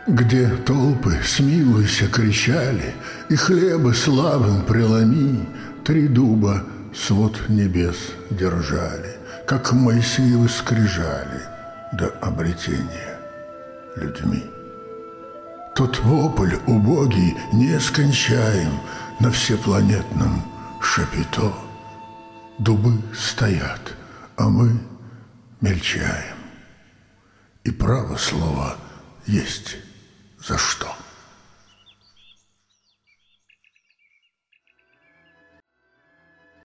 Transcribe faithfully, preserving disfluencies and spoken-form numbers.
Где толпы «Смилуйся» кричали, и хлеба славым преломи, три дуба свод небес держали, как Моисеевы скрижали до обретения людьми. Тот вопль убогий не скончаем на всепланетном шапито. Дубы стоят, а мы мельчаем. И право слово есть за что.